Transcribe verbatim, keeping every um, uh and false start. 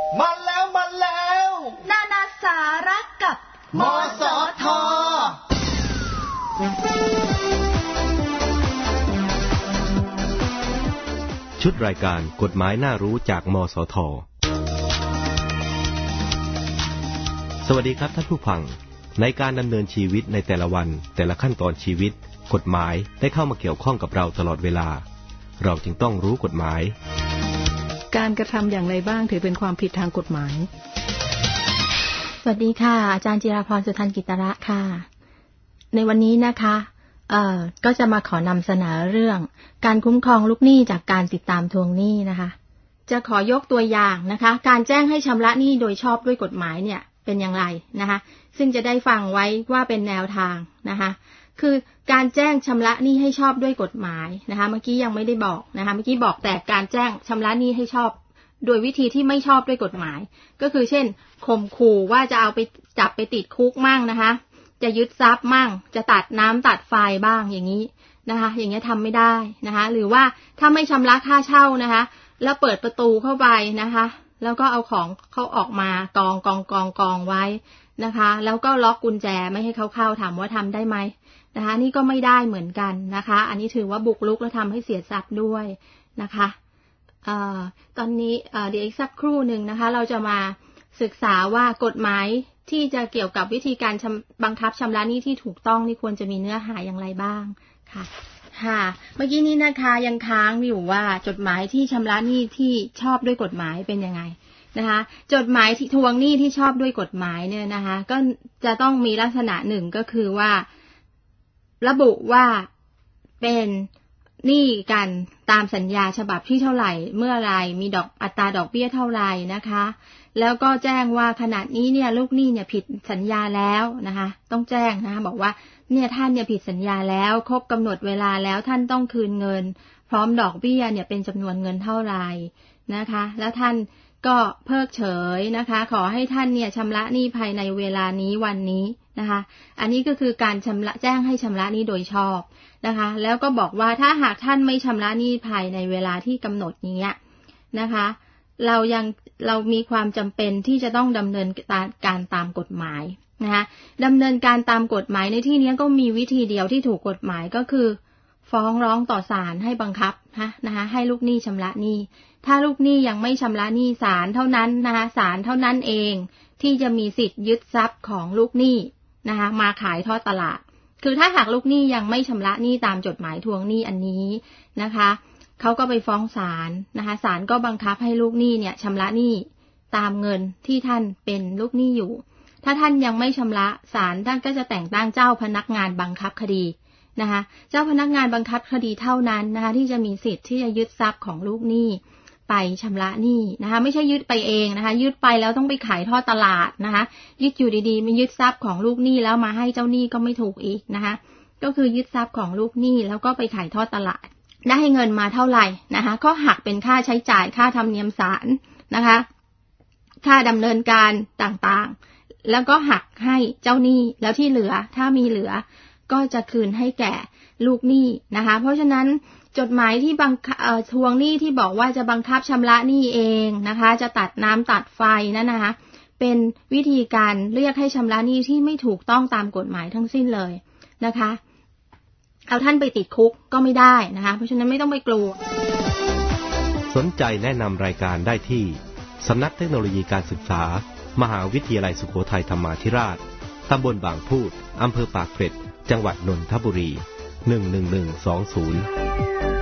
มาแล้วมาแล้วนานาสาระกับมสท. ชุดรายการกฎหมายน่ารู้จากมสท.สวัสดีครับท่านผู้ฟังในการดำเนินชีวิตในแต่ละวันแต่ละขั้นตอนชีวิตกฎหมายได้เข้ามาเกี่ยวข้องกับเราตลอดเวลาเราจึงต้องรู้กฎหมายการกระทำอย่างไรบ้างถือเป็นความผิดทางกฎหมายสวัสดีค่ะอาจารย์จิราพรสุทันกิตระค่ะในวันนี้นะคะเอ่อก็จะมาขอนำเสนอเรื่องการคุ้มครองลูกหนี้จากการติดตามทวงหนี้นะคะจะขอยกตัวอย่างนะคะการแจ้งให้ชำระหนี้โดยชอบด้วยกฎหมายเนี่ยเป็นอย่างไรนะคะซึ่งจะได้ฟังไว้ว่าเป็นแนวทางนะคะคือการแจ้งชำระหนี้ให้ชอบด้วยกฎหมายนะคะเมื่อกี้ยังไม่ได้บอกนะคะเมื่อกี้บอกแต่การแจ้งชำระหนี้ให้ชอบโดยวิธีที่ไม่ชอบด้วยกฎหมายก็คือเช่นข่มขู่ว่าจะเอาไปจับไปติดคุกมั่งนะคะจะยึดทรัพย์มั่งจะตัดน้ำตัดไฟบ้างอย่างนี้นะคะอย่างเงี้ยทำไม่ได้นะคะหรือว่าถ้าไม่ชำระค่าเช่านะคะแล้วเปิดประตูเข้าไปนะคะแล้วก็เอาของเขาออกมากองกองกองกองไว้นะคะแล้วก็ล็อกกุญแจไม่ให้เขาเข้าถามว่าทำได้ไหมนะคะนี่ก็ไม่ได้เหมือนกันนะคะอันนี้ถือว่าบุกรุกและทำให้เสียทรัพย์ด้วยนะคะเอ่อตอนนี้เอ่อเดี๋ยวอีกสักครู่หนึ่งนะคะเราจะมาศึกษาว่ากฎหมายที่จะเกี่ยวกับวิธีการบังคับชำระหนี้ที่ถูกต้องนี่ควรจะมีเนื้อหาอย่างไรบ้างค่ะค่ะเมื่อกี้นี้นะคะยังค้างอยู่ว่าจดหมายที่ชำระหนี้ที่ชอบด้วยกฎหมายเป็นยังไงนะคะจดหมายที่ทวงหนี้ที่ชอบด้วยกฎหมายเนี่ยนะคะก็จะต้องมีลักษณะหนึ่งก็คือว่าระบุว่าเป็นหนี้กันตามสัญญาฉบับที่เท่าไหร่เมื่อไรมีดอกอัตราดอกเบี้ยเท่าไหร่นะคะแล้วก็แจ้งว่าขณะนี้เนี่ยลูกหนี้เนี่ยผิดสัญญาแล้วนะคะต้องแจ้งนะคะบอกว่าเนี่ยท่านเนี่ยผิดสัญญาแล้วครบกำหนดเวลาแล้วท่านต้องคืนเงินพร้อมดอกเบี้ยเนี่ยเป็นจำนวนเงินเท่าไหร่นะคะแล้วท่านก็เพิกเฉยนะคะขอให้ท่านเนี่ยชำระหนี้ภายในเวลานี้วันนี้นะคะอันนี้ก็คือการชำระแจ้งให้ชำระหนี้โดยชอบนะคะแล้วก็บอกว่าถ้าหากท่านไม่ชำระหนี้ภายในเวลาที่กำหนดนี้นะคะเรายังเรามีความจำเป็นที่จะต้องดำเนินการตามกฎหมายนะคะดำเนินการตามกฎหมายในที่นี้ก็มีวิธีเดียวที่ถูกกฎหมายก็คือฟ้องร้องต่อศาลให้บังคับนะคะให้ลูกหนี้ชำระหนี้ถ้าลูกหนี้ยังไม่ชำระหนี้ศาลเท่านั้นนะคะศาลเท่านั้นเองที่จะมีสิทธิ์ยึดทรัพย์ของลูกหนี้นะคะมาขายทอดตลาดคือถ้าหากลูกหนี้ยังไม่ชำระหนี้ตามจดหมายทวงหนี้อันนี้นะคะเขาก็ไปฟ้องศาลนะคะศาลก็บังคับให้ลูกหนี้เนี่ยชำระหนี้ตามเงินที่ท่านเป็นลูกหนี้อยู่ถ้าท่านยังไม่ชำระศาลท่านก็จะแต่งตั้งเจ้าพนักงานบังคับคดีนะคะเจ้าพนักงานบังคับคดีเท่านั้นนะคะที่จะมีสิทธิ์ที่จะยึดทรัพย์ของลูกหนี้ไปชำระหนี้นะคะไม่ใช่ยึดไปเองนะคะยึดไปแล้วต้องไปขายทอดตลาดนะคะยึดอยู่ดีๆไม่ยึดทรัพย์ของลูกหนี้แล้วมาให้เจ้าหนี้ก็ไม่ถูกอีกนะคะก็คือยึดทรัพย์ของลูกหนี้แล้วก็ไปขายทอดตลาดได้เงินมาเท่าไหร่นะคะก็หักเป็นค่าใช้จ่ายค่าธรรมเนียมศาลนะคะค่าดำเนินการต่างๆแล้วก็หักให้เจ้าหนี้แล้วที่เหลือถ้ามีเหลือก็จะคืนให้แก่ลูกหนี้นะคะเพราะฉะนั้นจดหมายที่บังคับทวงหนี้ที่บอกว่าจะบังคับชำระหนี้เองนะคะจะตัดน้ำตัดไฟนั่นนะคะเป็นวิธีการเรียกให้ชำระหนี้ที่ไม่ถูกต้องตามกฎหมายทั้งสิ้นเลยนะคะเอาท่านไปติดคุกก็ไม่ได้นะคะเพราะฉะนั้นไม่ต้องไปกลัวสนใจแนะนำรายการได้ที่สำนักเทคโนโลยีการศึกษามหาวิทยาลัยสุโขทัยธรรมาธิราชตำบลบางพูดอำเภอปากเกร็ดจังหวัดนนทบุรีหนึ่งหนึ่งหนึ่งสองศูนย์